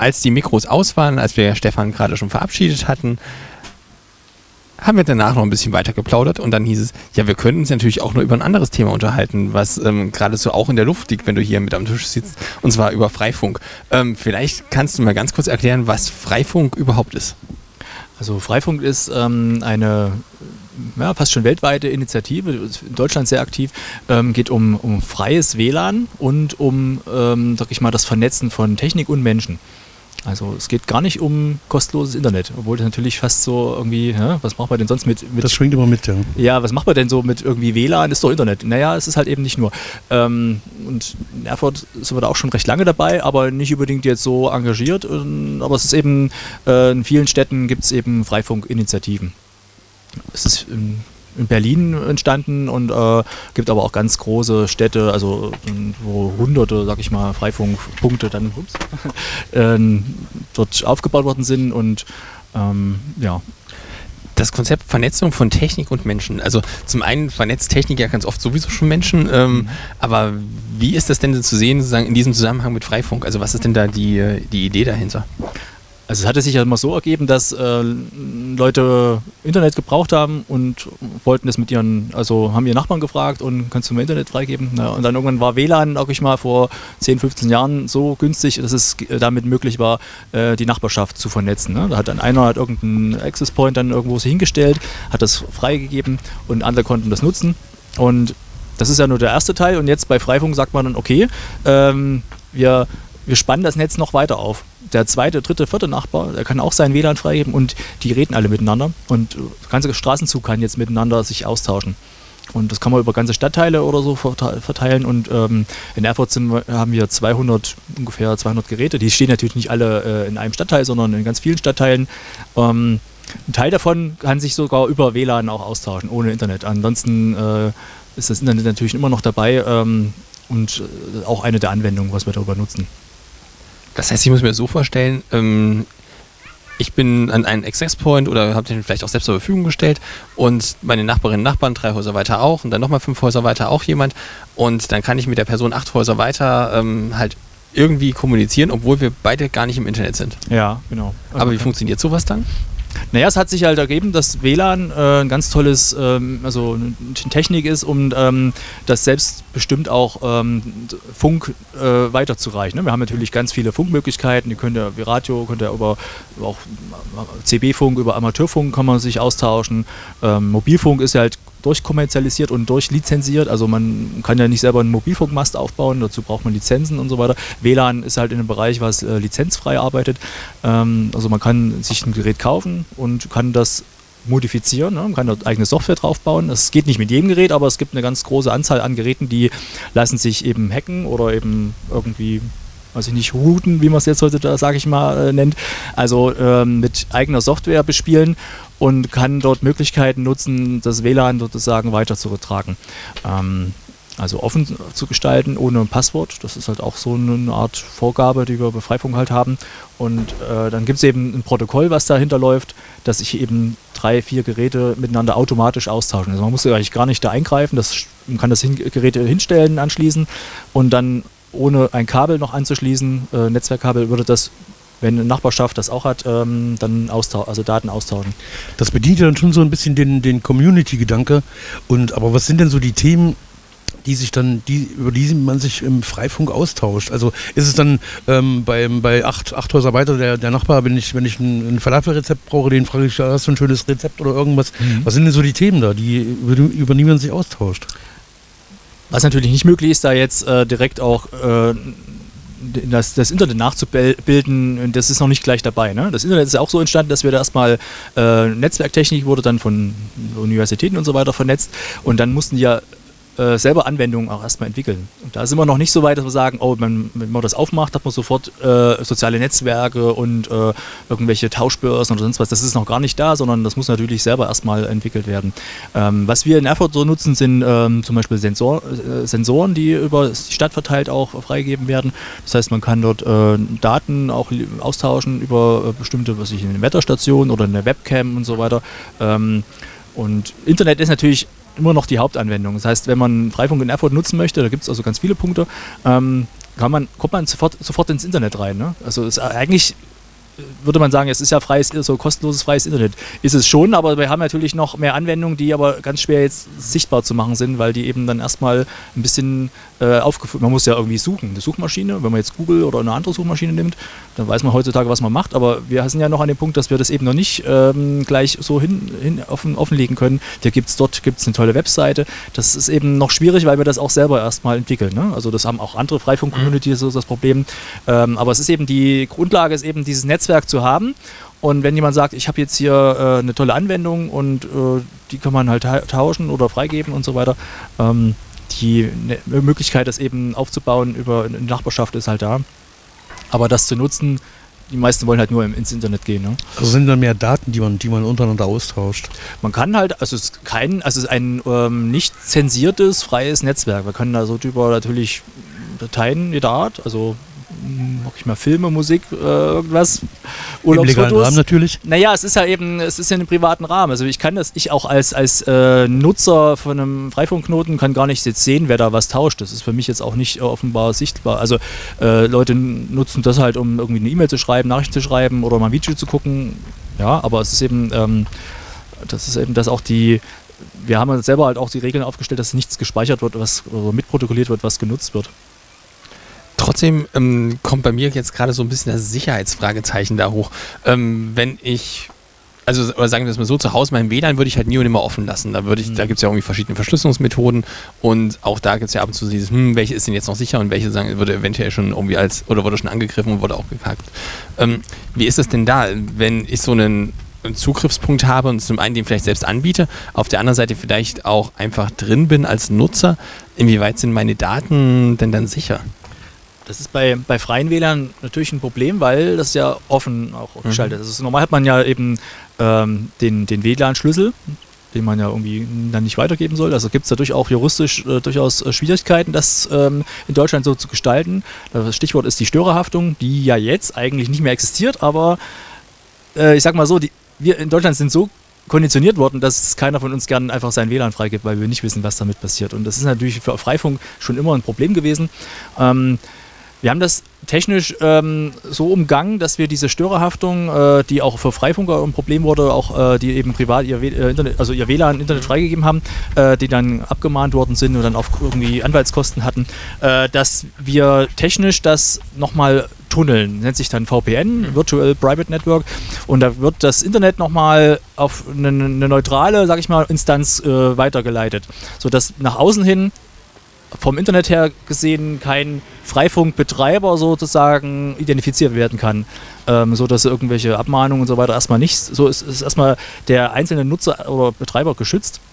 als die Mikros aus waren, als wir Stefan gerade schon verabschiedet hatten, haben wir danach noch ein bisschen weiter geplaudert und dann hieß es, ja, wir könnten uns natürlich auch nur über ein anderes Thema unterhalten, was gerade so auch in der Luft liegt, wenn du hier mit am Tisch sitzt, und zwar über Freifunk. Vielleicht kannst du mal ganz kurz erklären, was Freifunk überhaupt ist. Also Freifunk ist eine fast schon weltweite Initiative, in Deutschland sehr aktiv, geht um freies WLAN und sag ich mal, das Vernetzen von Technik und Menschen. Also es geht gar nicht um kostenloses Internet, obwohl das natürlich fast so irgendwie, was macht man denn sonst mit... Das schwingt immer mit, ja. Ja, was macht man denn so mit irgendwie WLAN, ist doch Internet. Naja, es ist halt eben nicht nur. Und in Erfurt sind wir da auch schon recht lange dabei, aber nicht unbedingt jetzt so engagiert. Aber es ist eben, in vielen Städten gibt es eben Freifunk-Initiativen. Es ist in Berlin entstanden und gibt aber auch ganz große Städte, also wo hunderte, sag ich mal, Freifunkpunkte dann dort aufgebaut worden sind und Das Konzept Vernetzung von Technik und Menschen. Also zum einen vernetzt Technik ja ganz oft sowieso schon Menschen, aber wie ist das denn zu sehen, sozusagen in diesem Zusammenhang mit Freifunk? Also was ist denn da die Idee dahinter? Also es hatte sich ja immer so ergeben, dass Leute Internet gebraucht haben und wollten das mit haben ihren Nachbarn gefragt und kannst du mir Internet freigeben? Ja, und dann irgendwann war WLAN, sag ich mal, vor 10, 15 Jahren so günstig, dass es damit möglich war, die Nachbarschaft zu vernetzen. Ne? Da hat dann einer irgendeinen Access Point dann irgendwo hingestellt, hat das freigegeben und andere konnten das nutzen. Und das ist ja nur der erste Teil. Und jetzt bei Freifunk sagt man dann, okay, wir spannen das Netz noch weiter auf. Der zweite, dritte, vierte Nachbar, der kann auch sein WLAN freigeben und die reden alle miteinander. Und der ganze Straßenzug kann jetzt miteinander sich austauschen. Und das kann man über ganze Stadtteile oder so verteilen. Und in Erfurt haben wir ungefähr 200 Geräte. Die stehen natürlich nicht alle in einem Stadtteil, sondern in ganz vielen Stadtteilen. Ein Teil davon kann sich sogar über WLAN auch austauschen, ohne Internet. Ansonsten ist das Internet natürlich immer noch dabei und auch eine der Anwendungen, was wir darüber nutzen. Das heißt, ich muss mir das so vorstellen, ich bin an einen Access Point oder habe den vielleicht auch selbst zur Verfügung gestellt und meine Nachbarinnen und Nachbarn 3 Häuser weiter auch und dann nochmal 5 Häuser weiter auch jemand und dann kann ich mit der Person 8 Häuser weiter halt irgendwie kommunizieren, obwohl wir beide gar nicht im Internet sind. Ja, genau. Also aber wie funktioniert sowas dann? Naja, es hat sich halt ergeben, dass WLAN ein ganz tolles eine Technik ist, um das selbstbestimmt auch Funk weiterzureichen. Ne? Wir haben natürlich ganz viele Funkmöglichkeiten, wie Radio, könnt ihr über auch CB-Funk, über Amateurfunk kann man sich austauschen. Mobilfunk ist ja halt durchkommerzialisiert und durchlizenziert, also man kann ja nicht selber einen Mobilfunkmast aufbauen, dazu braucht man Lizenzen und so weiter. WLAN ist halt in einem Bereich, was lizenzfrei arbeitet, also man kann sich ein Gerät kaufen und kann das modifizieren, ne? Man kann dort eigene Software drauf bauen. Das geht nicht mit jedem Gerät, aber es gibt eine ganz große Anzahl an Geräten, die lassen sich eben hacken oder eben irgendwie, weiß ich nicht, routen, wie man es jetzt heute, sage ich mal, nennt. Also mit eigener Software bespielen und kann dort Möglichkeiten nutzen, das WLAN sozusagen weiter zu übertragen. Also offen zu gestalten, ohne Passwort. Das ist halt auch so eine Art Vorgabe, die wir bei Freifunk halt haben. Und dann gibt es eben ein Protokoll, was dahinter läuft, dass sich eben 3, 4 Geräte miteinander automatisch austauschen. Also man muss ja eigentlich gar nicht da eingreifen. Man kann das Geräte hinstellen, anschließen und dann ohne ein Kabel noch anzuschließen, Netzwerkkabel, würde das, wenn eine Nachbarschaft das auch hat, dann Daten austauschen. Das bedient ja dann schon so ein bisschen den Community-Gedanke. Aber was sind denn so die Themen, über die man sich im Freifunk austauscht? Also ist es dann bei 8 Häuser weiter der Nachbar, wenn ich ein Falafelrezept brauche, den frage ich, hast du ein schönes Rezept oder irgendwas? Was sind denn so die Themen da, über die man sich austauscht? Was natürlich nicht möglich ist, da jetzt direkt auch das Internet nachzubilden, das ist noch nicht gleich dabei. Ne? Das Internet ist ja auch so entstanden, dass wir da erstmal Netzwerktechnik wurde dann von Universitäten und so weiter vernetzt und dann mussten die ja selber Anwendungen auch erstmal entwickeln. Und da sind wir noch nicht so weit, dass wir sagen, wenn man das aufmacht, hat man sofort soziale Netzwerke und irgendwelche Tauschbörsen oder sonst was. Das ist noch gar nicht da, sondern das muss natürlich selber erstmal entwickelt werden. Was wir in Erfurt so nutzen, sind zum Beispiel Sensoren, die über die Stadt verteilt auch freigegeben werden. Das heißt, man kann dort Daten auch austauschen über bestimmte, eine Wetterstation oder eine Webcam und so weiter. Und Internet ist natürlich immer noch die Hauptanwendung. Das heißt, wenn man Freifunk in Erfurt nutzen möchte, da gibt es also ganz viele Punkte, kommt man sofort ins Internet rein. Ne? Also eigentlich würde man sagen, es ist ja kostenloses freies Internet. Ist es schon, aber wir haben natürlich noch mehr Anwendungen, die aber ganz schwer jetzt sichtbar zu machen sind, weil die eben dann erstmal ein bisschen aufgeführt. Man muss ja irgendwie suchen. Eine Suchmaschine, wenn man jetzt Google oder eine andere Suchmaschine nimmt, dann weiß man heutzutage, was man macht, aber wir sind ja noch an dem Punkt, dass wir das eben noch nicht gleich so offenlegen können. Dort gibt's eine tolle Webseite. Das ist eben noch schwierig, weil wir das auch selber erstmal entwickeln. Ne? Also das haben auch andere Freifunk-Communities, so ist das Problem. Aber es ist eben die Grundlage, ist eben dieses Netzwerk zu haben. Und wenn jemand sagt, ich habe jetzt hier eine tolle Anwendung und die kann man halt tauschen oder freigeben und so weiter, die Möglichkeit, das eben aufzubauen über eine Nachbarschaft ist halt da. Aber das zu nutzen, die meisten wollen halt nur ins Internet gehen. Ne? Also sind dann mehr Daten, die man untereinander austauscht? Man kann halt, es ist ein nicht zensiertes, freies Netzwerk. Wir können da so über natürlich Dateien jeder Art, also mag ich mal Filme, Musik, irgendwas. Im legalen Rahmen natürlich? Naja, es ist ja in einem privaten Rahmen. Also ich auch als Nutzer von einem Freifunkknoten kann gar nicht jetzt sehen, wer da was tauscht. Das ist für mich jetzt auch nicht offenbar sichtbar. Also Leute nutzen das halt, um irgendwie eine E-Mail zu schreiben, Nachrichten zu schreiben oder mal ein Video zu gucken. Ja, aber es ist eben, wir haben uns selber halt auch die Regeln aufgestellt, dass nichts gespeichert wird, oder mitprotokolliert wird, was genutzt wird. Trotzdem kommt bei mir jetzt gerade so ein bisschen das Sicherheitsfragezeichen da hoch. Wenn ich, oder sagen wir es mal so, zu Hause mein WLAN würde ich halt nie und immer offen lassen. Da gibt es ja irgendwie verschiedene Verschlüsselungsmethoden und auch da gibt es ja ab und zu dieses, welche ist denn jetzt noch sicher und welche wurde eventuell schon irgendwie wurde schon angegriffen und wurde auch gehackt. Wie ist es denn da, wenn ich so einen Zugriffspunkt habe und zum einen den vielleicht selbst anbiete, auf der anderen Seite vielleicht auch einfach drin bin als Nutzer, inwieweit sind meine Daten denn dann sicher? Das ist bei freien WLAN natürlich ein Problem, weil das ja offen auch geschaltet ist. Also normal hat man ja eben den WLAN-Schlüssel, den man ja irgendwie dann nicht weitergeben soll. Also gibt es dadurch auch juristisch durchaus Schwierigkeiten, das in Deutschland so zu gestalten. Das Stichwort ist die Störerhaftung, die ja jetzt eigentlich nicht mehr existiert, aber ich sag mal so, wir in Deutschland sind so konditioniert worden, dass keiner von uns gern einfach sein WLAN freigibt, weil wir nicht wissen, was damit passiert. Und das ist natürlich für Freifunk schon immer ein Problem gewesen. Wir haben das technisch so umgangen, dass wir diese Störerhaftung, die auch für Freifunker ein Problem wurde, auch die eben privat ihr WLAN-Internet freigegeben haben, die dann abgemahnt worden sind und dann auch irgendwie Anwaltskosten hatten, dass wir technisch das nochmal tunneln, nennt sich dann VPN, Virtual Private Network, und da wird das Internet nochmal auf eine neutrale, sag ich mal, Instanz weitergeleitet, sodass nach außen hin vom Internet her gesehen kein Freifunkbetreiber sozusagen identifiziert werden kann, so dass irgendwelche Abmahnungen und so weiter erstmal nicht, so ist erstmal der einzelne Nutzer oder Betreiber geschützt.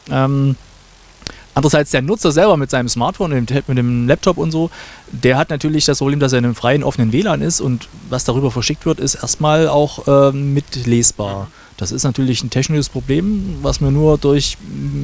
Andererseits der Nutzer selber mit seinem Smartphone, mit dem Laptop und so, der hat natürlich das Problem, dass er in einem freien, offenen WLAN ist und was darüber verschickt wird, ist erstmal auch mitlesbar. Das ist natürlich ein technisches Problem, was man nur durch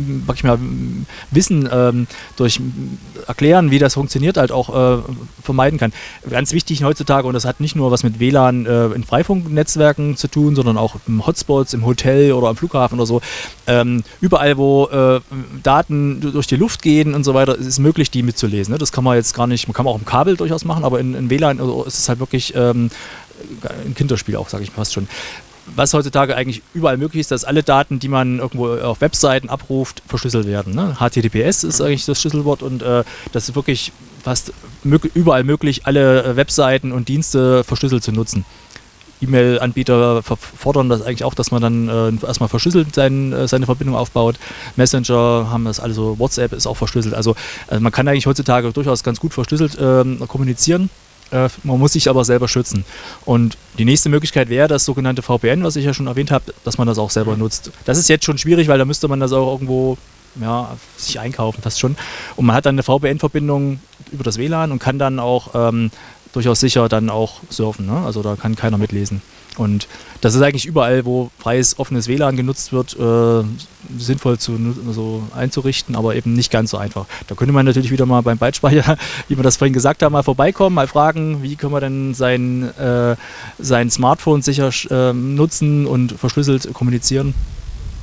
Wissen, durch Erklären, wie das funktioniert, halt auch vermeiden kann. Ganz wichtig heutzutage, und das hat nicht nur was mit WLAN in Freifunknetzwerken zu tun, sondern auch im Hotspots, im Hotel oder am Flughafen oder so. Überall, wo Daten durch die Luft gehen und so weiter, ist es möglich, die mitzulesen. Ne? Das kann man jetzt gar nicht, man kann auch im Kabel durchaus machen, aber in WLAN ist es halt wirklich ein Kinderspiel auch, sage ich fast schon. Was heutzutage eigentlich überall möglich ist, dass alle Daten, die man irgendwo auf Webseiten abruft, verschlüsselt werden. Ne? HTTPS ist eigentlich das Schlüsselwort und das ist wirklich fast überall möglich, alle Webseiten und Dienste verschlüsselt zu nutzen. E-Mail-Anbieter fordern das eigentlich auch, dass man dann erstmal verschlüsselt seine Verbindung aufbaut. Messenger haben das also, WhatsApp ist auch verschlüsselt. Also man kann eigentlich heutzutage durchaus ganz gut verschlüsselt kommunizieren. Man muss sich aber selber schützen. Und die nächste Möglichkeit wäre das sogenannte VPN, was ich ja schon erwähnt habe, dass man das auch selber nutzt. Das ist jetzt schon schwierig, weil da müsste man das auch irgendwo sich einkaufen, fast schon. Und man hat dann eine VPN-Verbindung über das WLAN und kann dann auch durchaus sicher dann auch surfen. Ne? Also da kann keiner mitlesen. Und das ist eigentlich überall, wo freies, offenes WLAN genutzt wird, sinnvoll einzurichten, aber eben nicht ganz so einfach. Da könnte man natürlich wieder mal beim Bytespeicher, wie wir das vorhin gesagt haben, mal vorbeikommen, mal fragen, wie können wir denn sein Smartphone sicher nutzen und verschlüsselt kommunizieren.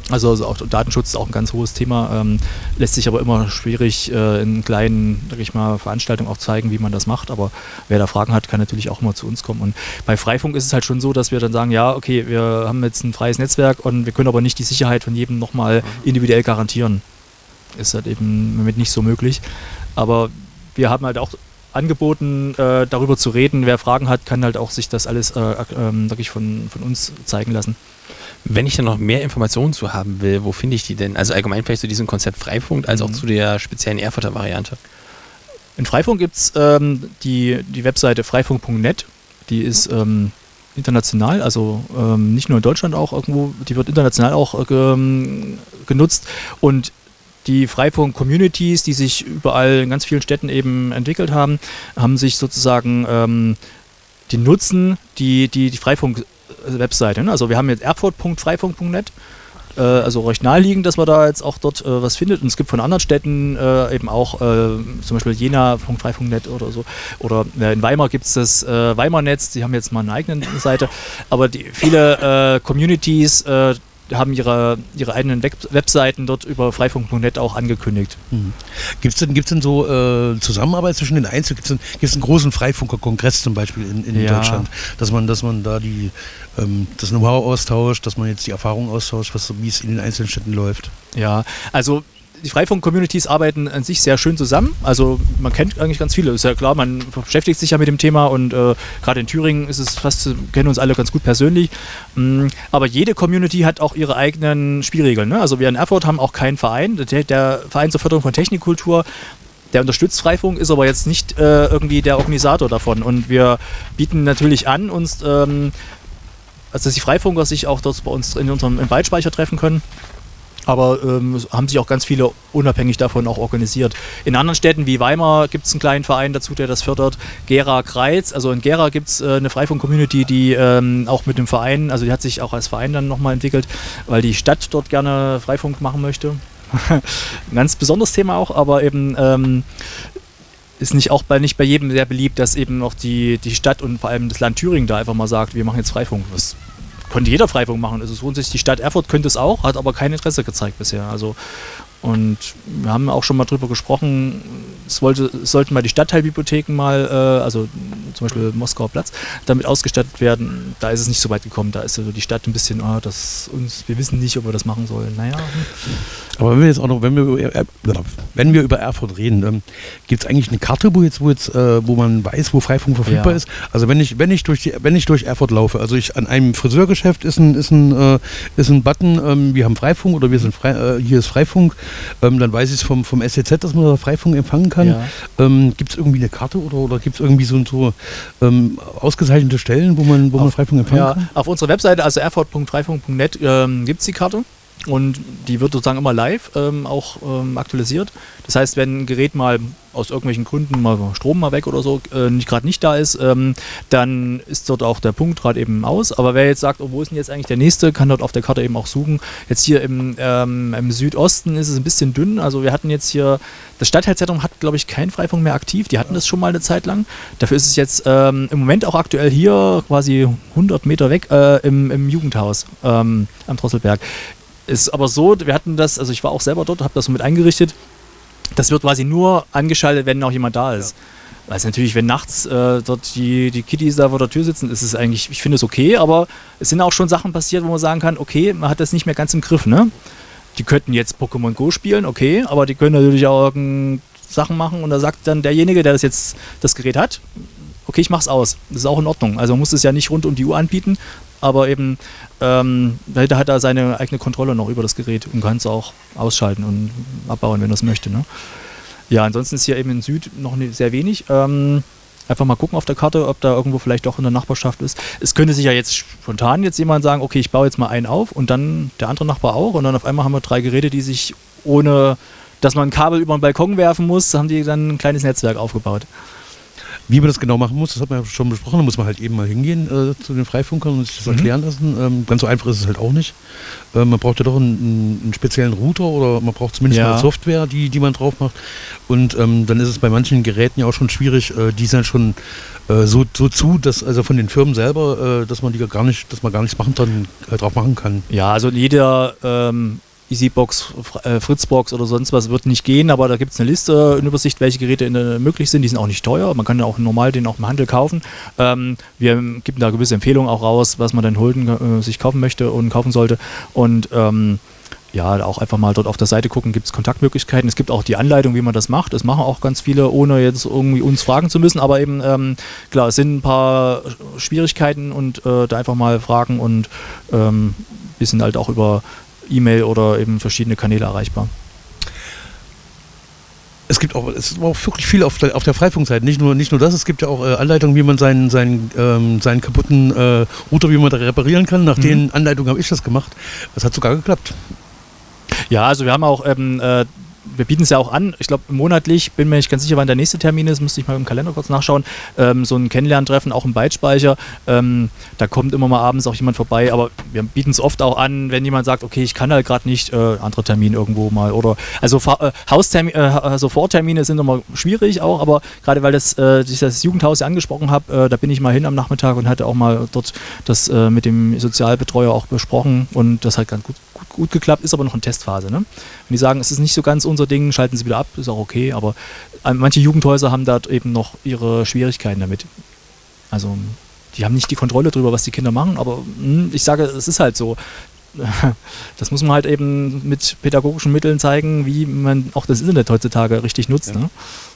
Also auch Datenschutz ist auch ein ganz hohes Thema, lässt sich aber immer schwierig in kleinen, sag ich mal, Veranstaltungen auch zeigen, wie man das macht. Aber wer da Fragen hat, kann natürlich auch immer zu uns kommen. Und bei Freifunk ist es halt schon so, dass wir dann sagen, ja, okay, wir haben jetzt ein freies Netzwerk und wir können aber nicht die Sicherheit von jedem nochmal individuell garantieren. Ist halt eben damit nicht so möglich. Aber wir haben halt auch angeboten, darüber zu reden. Wer Fragen hat, kann halt auch sich das alles wirklich von uns zeigen lassen. Wenn ich dann noch mehr Informationen zu haben will, wo finde ich die denn? Also allgemein vielleicht zu diesem Konzept Freifunk, als auch zu der speziellen Erfurter Variante. In Freifunk gibt es die Webseite freifunk.net, die ist international, also nicht nur in Deutschland auch irgendwo, die wird international auch genutzt und die Freifunk-Communities, die sich überall in ganz vielen Städten eben entwickelt haben, haben sich sozusagen die nutzen die Freifunk-Webseite. Ne? Also wir haben jetzt erfurt.freifunk.net, also recht naheliegend, dass man da jetzt auch dort was findet. Und es gibt von anderen Städten eben auch zum Beispiel Jena.freifunk.net oder so. Oder in Weimar gibt es das Weimar-Netz, die haben jetzt mal eine eigene Seite. Aber viele Communities haben ihre eigenen Webseiten dort über freifunk.net auch angekündigt. Gibt's denn so Zusammenarbeit zwischen den Einzelnen? Gibt es einen großen Freifunker-Kongress zum Beispiel in Deutschland, dass man da das Know-how austauscht, dass man jetzt die Erfahrung austauscht, wie es in den einzelnen Städten läuft? Ja, also die Freifunk-Communities arbeiten an sich sehr schön zusammen. Also man kennt eigentlich ganz viele. Ist ja klar, man beschäftigt sich ja mit dem Thema und gerade in Thüringen ist es kennen uns alle ganz gut persönlich. Aber jede Community hat auch ihre eigenen Spielregeln. Ne? Also wir in Erfurt haben auch keinen Verein. Der Verein zur Förderung von Technikkultur, der unterstützt Freifunk, ist aber jetzt nicht irgendwie der Organisator davon. Und wir bieten natürlich an, also dass die Freifunker sich auch dort bei uns im Waldspeicher treffen können. Aber haben sich auch ganz viele unabhängig davon auch organisiert. In anderen Städten wie Weimar gibt es einen kleinen Verein dazu, der das fördert. Gera Kreiz, also in Gera gibt es eine Freifunk-Community, die auch mit dem Verein, also die hat sich auch als Verein dann nochmal entwickelt, weil die Stadt dort gerne Freifunk machen möchte. Ein ganz besonderes Thema auch, aber eben ist nicht bei jedem sehr beliebt, dass eben auch die Stadt und vor allem das Land Thüringen da einfach mal sagt, wir machen jetzt Freifunk. Was könnte jeder Freifunk machen. Also grundsätzlich die Stadt Erfurt könnte es auch, hat aber kein Interesse gezeigt bisher. Also, und wir haben auch schon mal drüber gesprochen, es sollten mal die Stadtteilbibliotheken also zum Beispiel Moskauer Platz, damit ausgestattet werden. Da ist es nicht so weit gekommen. Da ist also die Stadt ein bisschen, wir wissen nicht, ob wir das machen sollen. Naja. Aber wenn wir jetzt auch noch, wenn wir über Erfurt reden, gibt es eigentlich eine Karte, wo man weiß, wo Freifunk verfügbar ist? Also wenn ich durch Erfurt laufe, also an einem Friseurgeschäft ist ein Button, wir haben Freifunk oder hier ist Freifunk, dann weiß ich es vom SEZ, dass man da Freifunk empfangen kann. Ja. Gibt es irgendwie eine Karte oder gibt es irgendwie so ausgezeichnete Stellen, wo man Freifunk empfangen kann? Auf unserer Webseite, also erfurt.freifunk.net, gibt es die Karte. Und die wird sozusagen immer live auch aktualisiert. Das heißt, wenn ein Gerät mal aus irgendwelchen Gründen mal Strom mal weg oder so gerade nicht da ist, dann ist dort auch der Punkt gerade eben aus. Aber wer jetzt sagt, wo ist denn jetzt eigentlich der nächste, kann dort auf der Karte eben auch suchen. Jetzt hier im Südosten ist es ein bisschen dünn. Also wir hatten jetzt hier, das Stadtteilzentrum hat, glaube ich, keinen Freifunk mehr aktiv. Die hatten das schon mal eine Zeit lang. Dafür ist es jetzt im Moment auch aktuell hier quasi 100 Meter weg im Jugendhaus am Drosselberg. Ist aber so, wir hatten das, also ich war auch selber dort, habe das so mit eingerichtet, das wird quasi nur angeschaltet, wenn auch jemand da ist. Ja. Weil es natürlich, wenn nachts dort die Kiddies da vor der Tür sitzen, ist es eigentlich, ich finde es okay, aber es sind auch schon Sachen passiert, wo man sagen kann, okay, man hat das nicht mehr ganz im Griff, ne? Die könnten jetzt Pokémon Go spielen, okay, aber die können natürlich auch Sachen machen und da sagt dann derjenige, der das Gerät hat, okay, ich mach's aus. Das ist auch in Ordnung. Also man muss es ja nicht rund um die Uhr anbieten, aber eben da hat er seine eigene Kontrolle noch über das Gerät und kann es auch ausschalten und abbauen, wenn er es möchte. Ne? Ja, ansonsten ist hier eben in Süd noch sehr wenig. Einfach mal gucken auf der Karte, ob da irgendwo vielleicht doch in der Nachbarschaft ist. Es könnte sich ja jetzt spontan jemand sagen, okay, ich baue jetzt mal einen auf und dann der andere Nachbar auch und dann auf einmal haben wir 3 Geräte, die sich ohne, dass man ein Kabel über den Balkon werfen muss, haben die dann ein kleines Netzwerk aufgebaut. Wie man das genau machen muss, das hat man ja schon besprochen. Da muss man halt eben mal hingehen zu den Freifunkern und sich das erklären lassen. Ganz so einfach ist es halt auch nicht. Man braucht ja doch einen speziellen Router oder man braucht zumindest mal Software, die man drauf macht. Und dann ist es bei manchen Geräten ja auch schon schwierig, die sind schon so zu, dass also von den Firmen selber, dass man gar nichts drauf machen kann. Ja, also jeder Easybox, Fritzbox oder sonst was wird nicht gehen, aber da gibt es eine Liste, eine Übersicht, welche Geräte möglich sind. Die sind auch nicht teuer, man kann auch normal den auch im Handel kaufen. Wir geben da gewisse Empfehlungen auch raus, was man dann sich kaufen möchte und kaufen sollte. Und auch einfach mal dort auf der Seite gucken, gibt es Kontaktmöglichkeiten. Es gibt auch die Anleitung, wie man das macht. Das machen auch ganz viele, ohne jetzt irgendwie uns fragen zu müssen. Aber eben, klar, es sind ein paar Schwierigkeiten und da einfach mal fragen und wir sind halt auch über E-Mail oder eben verschiedene Kanäle erreichbar. Es ist auch wirklich viel auf der Freifunkseite. Nicht nur das, es gibt ja auch Anleitungen, wie man seinen kaputten Router, wie man da reparieren kann. Nach den Anleitungen habe ich das gemacht. Das hat sogar geklappt. Ja, also wir haben auch wir bieten es ja auch an, ich glaube monatlich, bin mir nicht ganz sicher, wann der nächste Termin ist, müsste ich mal im Kalender kurz nachschauen, so ein Kennenlerntreffen, auch im Bytespeicher, da kommt immer mal abends auch jemand vorbei, aber wir bieten es oft auch an, wenn jemand sagt, okay, ich kann halt gerade nicht, anderer Termin irgendwo mal, oder, also Vortermine sind immer schwierig auch, aber gerade weil ich das Jugendhaus ja angesprochen habe, da bin ich mal hin am Nachmittag und hatte auch mal dort das mit dem Sozialbetreuer auch besprochen und das hat ganz gut geklappt, ist aber noch in Testphase, ne? Wenn die sagen, es ist nicht so ganz unser Ding, schalten sie wieder ab, ist auch okay, aber manche Jugendhäuser haben da eben noch ihre Schwierigkeiten damit. Also die haben nicht die Kontrolle darüber, was die Kinder machen, aber ich sage, es ist halt so. Das muss man halt eben mit pädagogischen Mitteln zeigen, wie man auch das Internet heutzutage richtig nutzt. Ja. Ne?